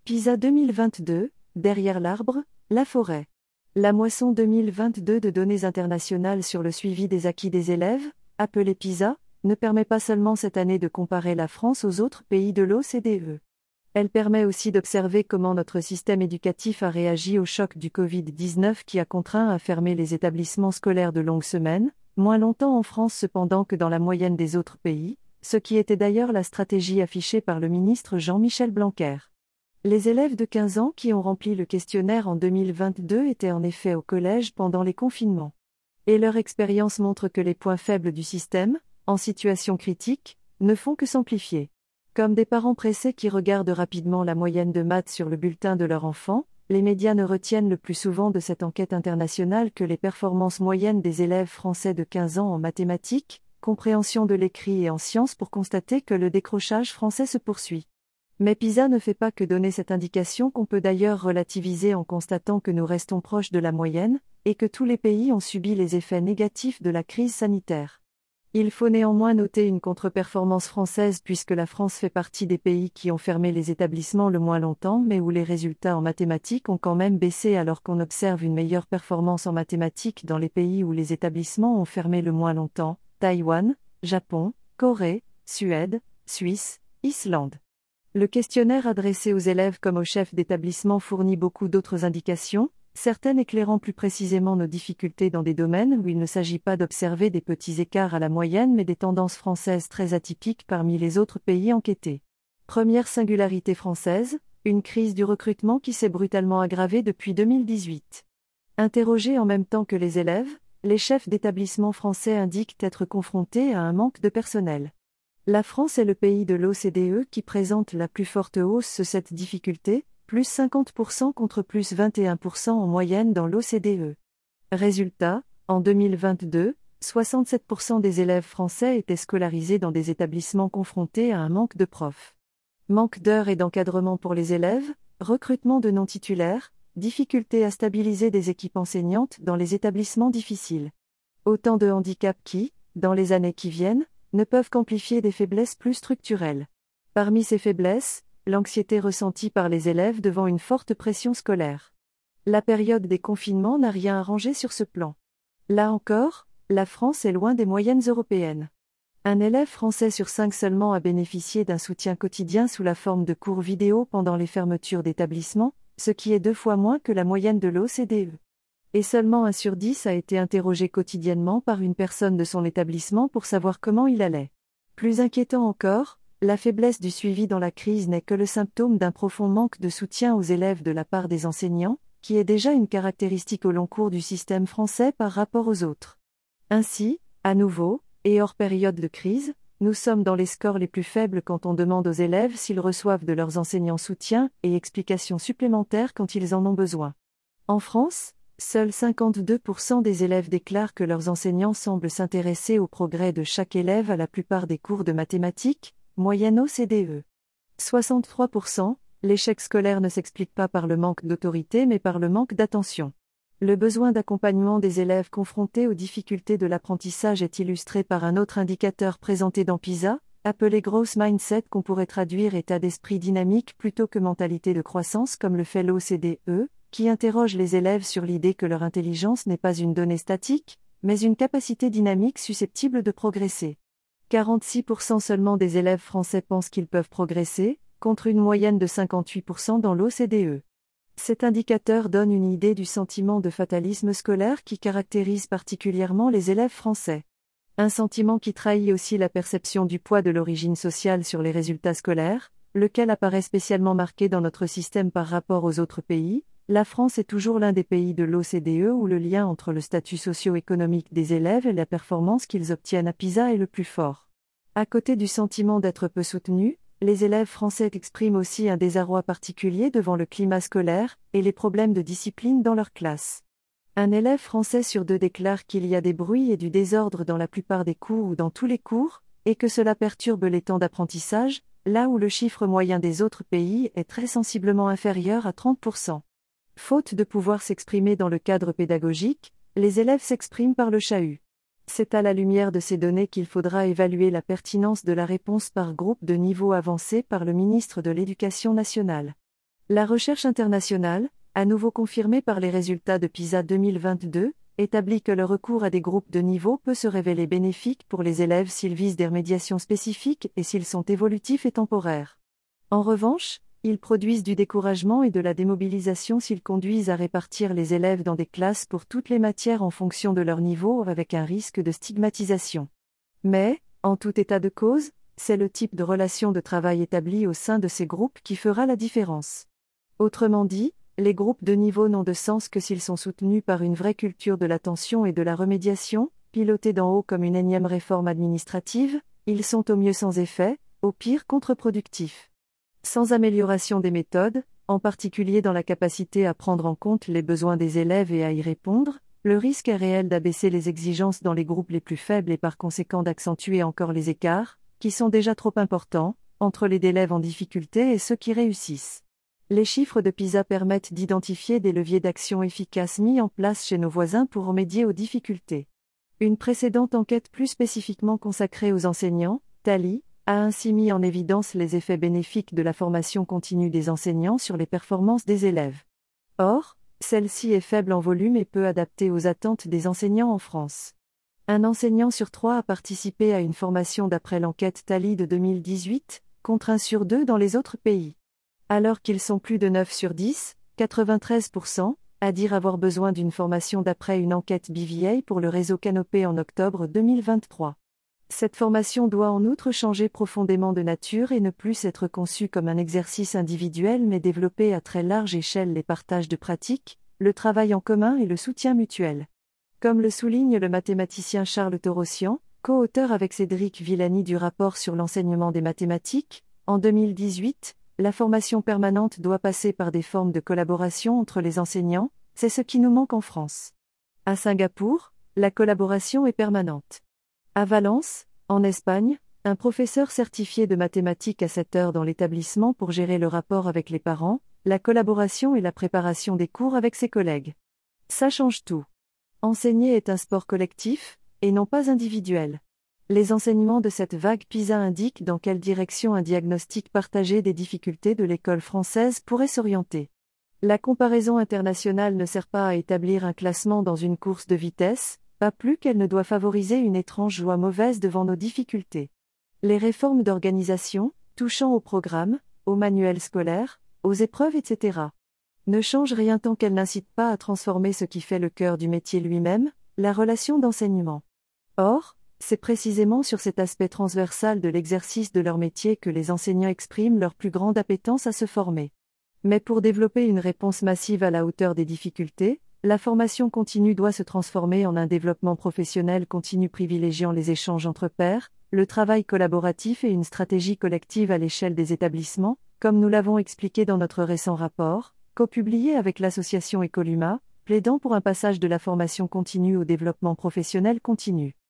PISA 2022, derrière l'arbre, la forêt. La moisson 2022 de données internationales sur le suivi des acquis des élèves, appelée PISA, ne permet pas seulement cette année de comparer la France aux autres pays de l'OCDE. Elle permet aussi d'observer comment notre système éducatif a réagi au choc du Covid-19 qui a contraint à fermer les établissements scolaires de longues semaines, moins longtemps en France cependant que dans la moyenne des autres pays, ce qui était d'ailleurs la stratégie affichée par le ministre Jean-Michel Blanquer. Les élèves de 15 ans qui ont rempli le questionnaire en 2022 étaient en effet au collège pendant les confinements. Et leur expérience montre que les points faibles du système, en situation critique, ne font que s'amplifier. Comme des parents pressés qui regardent rapidement la moyenne de maths sur le bulletin de leur enfant, les médias ne retiennent le plus souvent de cette enquête internationale que les performances moyennes des élèves français de 15 ans en mathématiques, compréhension de l'écrit et en sciences pour constater que le décrochage français se poursuit. Mais PISA ne fait pas que donner cette indication qu'on peut d'ailleurs relativiser en constatant que nous restons proches de la moyenne, et que tous les pays ont subi les effets négatifs de la crise sanitaire. Il faut néanmoins noter une contre-performance française puisque la France fait partie des pays qui ont fermé les établissements le moins longtemps mais où les résultats en mathématiques ont quand même baissé alors qu'on observe une meilleure performance en mathématiques dans les pays où les établissements ont fermé le moins longtemps, Taïwan, Japon, Corée, Suède, Suisse, Islande. Le questionnaire adressé aux élèves comme aux chefs d'établissement fournit beaucoup d'autres indications, certaines éclairant plus précisément nos difficultés dans des domaines où il ne s'agit pas d'observer des petits écarts à la moyenne mais des tendances françaises très atypiques parmi les autres pays enquêtés. Première singularité française, une crise du recrutement qui s'est brutalement aggravée depuis 2018. Interrogés en même temps que les élèves, les chefs d'établissement français indiquent être confrontés à un manque de personnel. La France est le pays de l'OCDE qui présente la plus forte hausse de cette difficulté, plus 50% contre plus 21% en moyenne dans l'OCDE. Résultat, en 2022, 67% des élèves français étaient scolarisés dans des établissements confrontés à un manque de profs. Manque d'heures et d'encadrement pour les élèves, recrutement de non-titulaires, difficulté à stabiliser des équipes enseignantes dans les établissements difficiles. Autant de handicaps qui, dans les années qui viennent, ne peuvent qu'amplifier des faiblesses plus structurelles. Parmi ces faiblesses, l'anxiété ressentie par les élèves devant une forte pression scolaire. La période des confinements n'a rien arrangé sur ce plan. Là encore, la France est loin des moyennes européennes. Un élève français sur 5 seulement a bénéficié d'un soutien quotidien sous la forme de cours vidéo pendant les fermetures d'établissements, ce qui est 2 fois moins que la moyenne de l'OCDE. Et seulement 1 sur 10 a été interrogé quotidiennement par une personne de son établissement pour savoir comment il allait. Plus inquiétant encore, la faiblesse du suivi dans la crise n'est que le symptôme d'un profond manque de soutien aux élèves de la part des enseignants, qui est déjà une caractéristique au long cours du système français par rapport aux autres. Ainsi, à nouveau, et hors période de crise, nous sommes dans les scores les plus faibles quand on demande aux élèves s'ils reçoivent de leurs enseignants soutien et explications supplémentaires quand ils en ont besoin. En France, seuls 52% des élèves déclarent que leurs enseignants semblent s'intéresser au progrès de chaque élève à la plupart des cours de mathématiques, moyenne OCDE. 63%, l'échec scolaire ne s'explique pas par le manque d'autorité mais par le manque d'attention. Le besoin d'accompagnement des élèves confrontés aux difficultés de l'apprentissage est illustré par un autre indicateur présenté dans PISA, appelé Growth Mindset qu'on pourrait traduire état d'esprit dynamique plutôt que mentalité de croissance comme le fait l'OCDE, qui interroge les élèves sur l'idée que leur intelligence n'est pas une donnée statique, mais une capacité dynamique susceptible de progresser. 46% seulement des élèves français pensent qu'ils peuvent progresser, contre une moyenne de 58% dans l'OCDE. Cet indicateur donne une idée du sentiment de fatalisme scolaire qui caractérise particulièrement les élèves français. Un sentiment qui trahit aussi la perception du poids de l'origine sociale sur les résultats scolaires, lequel apparaît spécialement marqué dans notre système par rapport aux autres pays. La France est toujours l'un des pays de l'OCDE où le lien entre le statut socio-économique des élèves et la performance qu'ils obtiennent à PISA est le plus fort. À côté du sentiment d'être peu soutenus, les élèves français expriment aussi un désarroi particulier devant le climat scolaire et les problèmes de discipline dans leur classe. Un élève français sur 2 déclare qu'il y a des bruits et du désordre dans la plupart des cours ou dans tous les cours, et que cela perturbe les temps d'apprentissage, là où le chiffre moyen des autres pays est très sensiblement inférieur à 30%. Faute de pouvoir s'exprimer dans le cadre pédagogique, les élèves s'expriment par le chahut. C'est à la lumière de ces données qu'il faudra évaluer la pertinence de la réponse par groupe de niveau avancé par le ministre de l'Éducation nationale. La recherche internationale, à nouveau confirmée par les résultats de PISA 2022, établit que le recours à des groupes de niveau peut se révéler bénéfique pour les élèves s'ils visent des remédiations spécifiques et s'ils sont évolutifs et temporaires. En revanche, ils produisent du découragement et de la démobilisation s'ils conduisent à répartir les élèves dans des classes pour toutes les matières en fonction de leur niveau avec un risque de stigmatisation. Mais, en tout état de cause, c'est le type de relation de travail établi au sein de ces groupes qui fera la différence. Autrement dit, les groupes de niveau n'ont de sens que s'ils sont soutenus par une vraie culture de l'attention et de la remédiation, pilotés d'en haut comme une énième réforme administrative, ils sont au mieux sans effet, au pire contre-productifs. Sans amélioration des méthodes, en particulier dans la capacité à prendre en compte les besoins des élèves et à y répondre, le risque est réel d'abaisser les exigences dans les groupes les plus faibles et par conséquent d'accentuer encore les écarts, qui sont déjà trop importants, entre les élèves en difficulté et ceux qui réussissent. Les chiffres de PISA permettent d'identifier des leviers d'action efficaces mis en place chez nos voisins pour remédier aux difficultés. Une précédente enquête plus spécifiquement consacrée aux enseignants, TALI, a ainsi mis en évidence les effets bénéfiques de la formation continue des enseignants sur les performances des élèves. Or, celle-ci est faible en volume et peu adaptée aux attentes des enseignants en France. Un enseignant sur 3 a participé à une formation d'après l'enquête TALI de 2018, contre 1 sur 2 dans les autres pays. Alors qu'ils sont plus de 9 sur 10, 93%, à dire avoir besoin d'une formation d'après une enquête BVA pour le réseau Canopé en octobre 2023. Cette formation doit en outre changer profondément de nature et ne plus être conçue comme un exercice individuel mais développer à très large échelle les partages de pratiques, le travail en commun et le soutien mutuel. Comme le souligne le mathématicien Charles Torossian, co-auteur avec Cédric Villani du rapport sur l'enseignement des mathématiques, en 2018, la formation permanente doit passer par des formes de collaboration entre les enseignants, c'est ce qui nous manque en France. À Singapour, la collaboration est permanente. À Valence, en Espagne, un professeur certifié de mathématiques a 7 heures dans l'établissement pour gérer le rapport avec les parents, la collaboration et la préparation des cours avec ses collègues. Ça change tout. Enseigner est un sport collectif, et non pas individuel. Les enseignements de cette vague PISA indiquent dans quelle direction un diagnostic partagé des difficultés de l'école française pourrait s'orienter. La comparaison internationale ne sert pas à établir un classement dans une course de vitesse, pas plus qu'elle ne doit favoriser une étrange joie mauvaise devant nos difficultés. Les réformes d'organisation, touchant au programme, aux manuels scolaires, aux épreuves etc., ne changent rien tant qu'elles n'incitent pas à transformer ce qui fait le cœur du métier lui-même, la relation d'enseignement. Or, c'est précisément sur cet aspect transversal de l'exercice de leur métier que les enseignants expriment leur plus grande appétence à se former. Mais pour développer une réponse massive à la hauteur des difficultés, la formation continue doit se transformer en un développement professionnel continu privilégiant les échanges entre pairs, le travail collaboratif et une stratégie collective à l'échelle des établissements, comme nous l'avons expliqué dans notre récent rapport, co-publié avec l'association Ecoluma, plaidant pour un passage de la formation continue au développement professionnel continu.